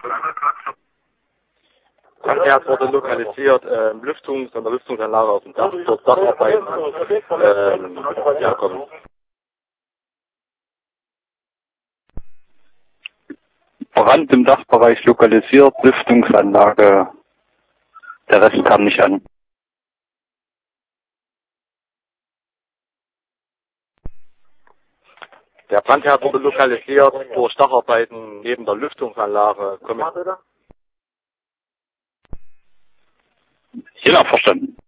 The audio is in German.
Brandherd wurde lokalisiert, an der Lüftungsanlage auf dem Dach, dort Dacharbeiten kommen. Brand im Dachbereich lokalisiert, Lüftungsanlage, der Rest kam nicht an. Der Brandherd wurde lokalisiert durch Dacharbeiten neben der Lüftungsanlage. Genau, verstanden.